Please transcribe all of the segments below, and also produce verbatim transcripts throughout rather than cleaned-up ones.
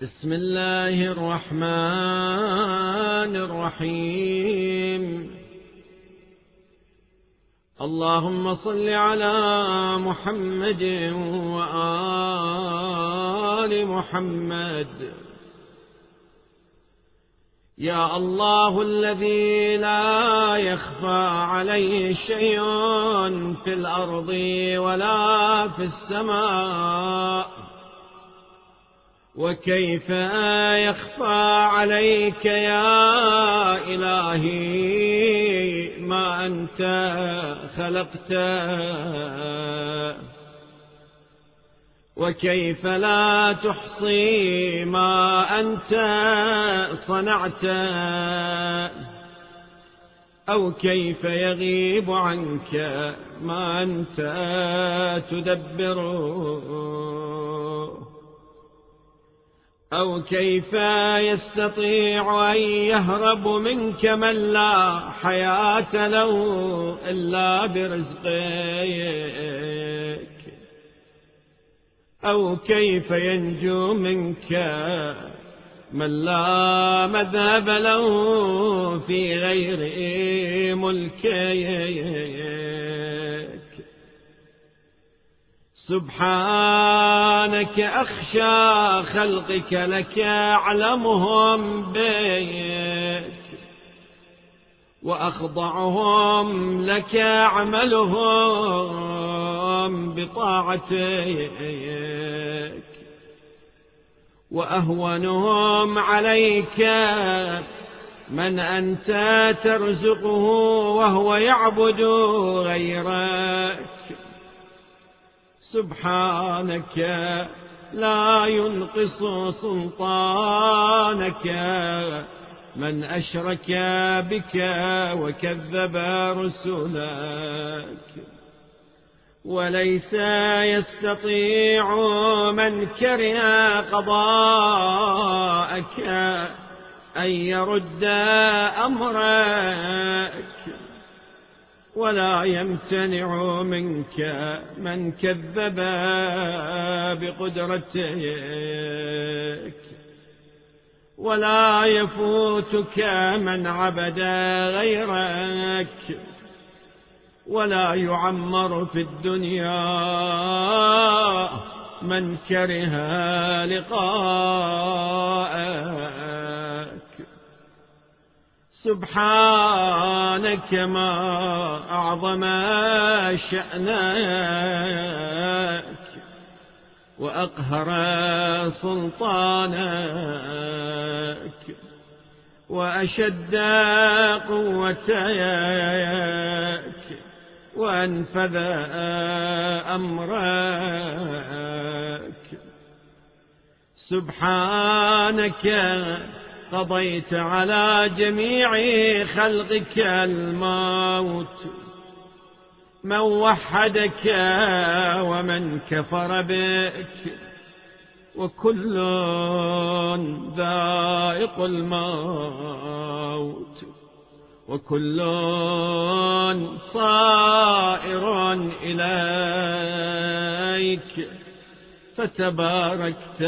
بسم الله الرحمن الرحيم. اللهم صل على محمد وآل محمد. يا الله الذي لا يخفى عليه شيء في الأرض ولا في السماء، وكيف يخفى عليك يا إلهي ما أنت خلقت، وكيف لا تحصي ما أنت صنعت، أو كيف يغيب عنك ما أنت تدبر، أو كيف يستطيع أن يهرب منك من لا حياة له إلا برزقك، أو كيف ينجو منك من لا مذهب له في غير ملكك. سبحانك أخشى خلقك لك أعلمهم بك، وأخضعهم لك أعملهم بطاعتك، وأهونهم عليك من أنت ترزقه وهو يعبد غيرك. سبحانك لا ينقص سلطانك من أشرك بك وكذب رسلك، وليس يستطيع من كره قضاءك أن يرد أمرك، ولا يمتنع منك من كذب بقدرتك، ولا يفوتك من عبد غيرك، ولا يعمر في الدنيا من كره لقاءك. سبحانك ما أعظم شأنك وأقهر سلطانك وأشد قوتك وأنفذ أمرك. سبحانك قضيت على جميع خلقك الموت، من وحدك ومن كفر بك، وكل ذائق الموت، وكل صائر إليك، فتباركت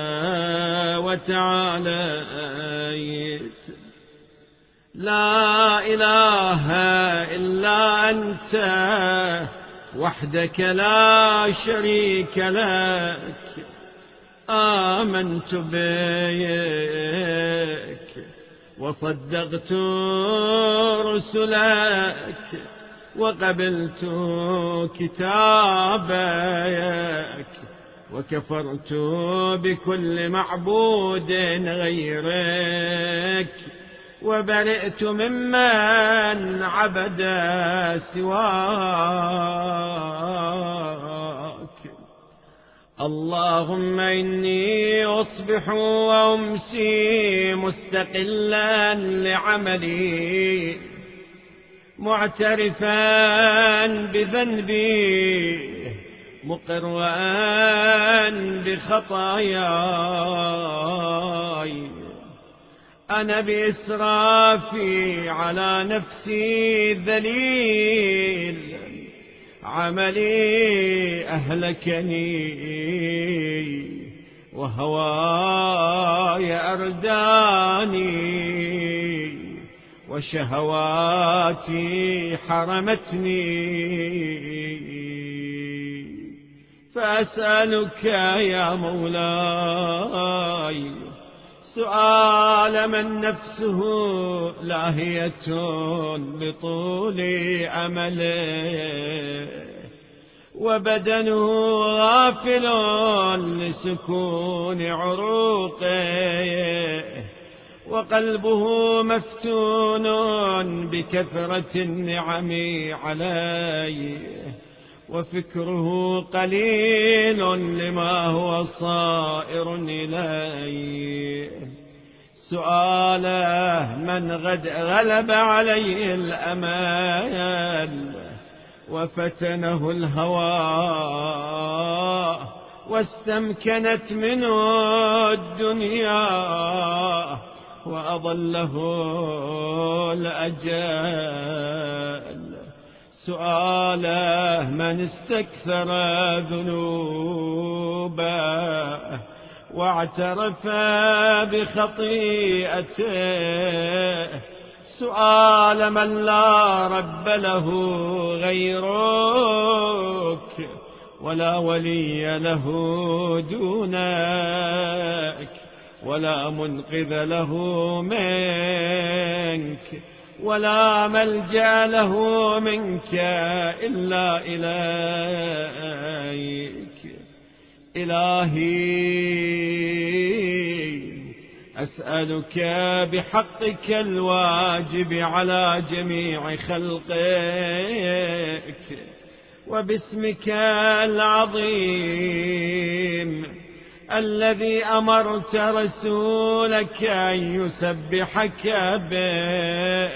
وتعاليت. لا إله إلا أنت وحدك لا شريك لك. آمنت بك وصدقت رسلك وقبلت كتابك، وكفرت بكل معبود غيرك، وبرئت ممن عبد سواك. اللهم إني أصبح وأمسي مستقلا لعملي، معترفا بذنبي، مقرا بخطاياي. أنا بإسرافي على نفسي ذليل، عملي أهلكني وهواي أرداني وشهواتي حرمتني، فأسألك يا مولاي سؤال من نفسه لاهية بطول أمله، وبدنه غافل لسكون عروقه، وقلبه مفتون بكثرة النعم عليه، وفكره قليل لما هو صائر إليه. سؤاله من غد غلب عليه الأمل وفتنه الهوى، واستمكنت منه الدنيا وأضله الأجل. سؤاله من استكثر ذنوبه واعترف بخطيئته. سؤال من لا رب له غيرك ولا ولي له دونك، ولا منقذ له منك، ولا ملجأ له منك إلا إليك. إلهي أسألك بحقك الواجب على جميع خلقك، وباسمك العظيم الذي أمرت رسولك أن يسبحك به،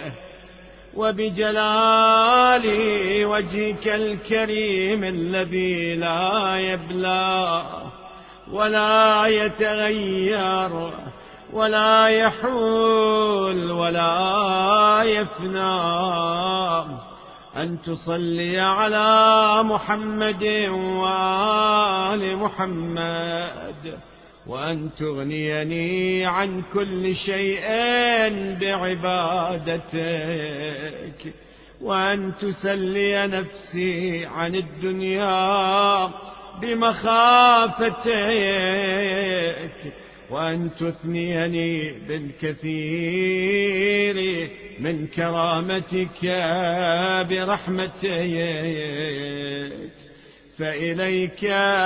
وبجلال وجهك الكريم الذي لا يبلى ولا يتغير ولا يحول ولا يفنى، أن تصلي على محمد وآل محمد، وأن تغنيني عن كل شيء بعبادتك، وأن تسلي نفسي عن الدنيا بمخافتك، وأن تثنيني بالكثير من كرامتك برحمتك. فإليك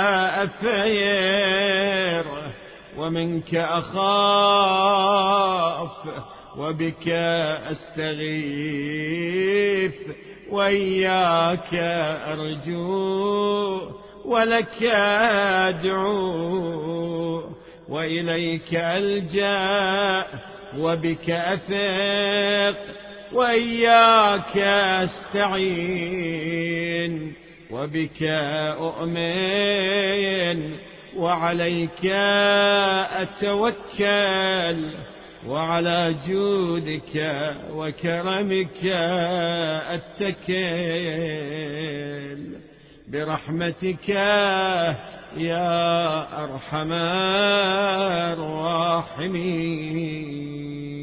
أفير ومنك أخاف، وبك أستغيث، وإياك أرجو، ولك أدعو، وإليك ألجأ، وبك أثق، وإياك أستعين، وبك أؤمن، وعليك أتوكل، وعلى جودك وكرمك أتكل، برحمتك يا أرحم الراحمين.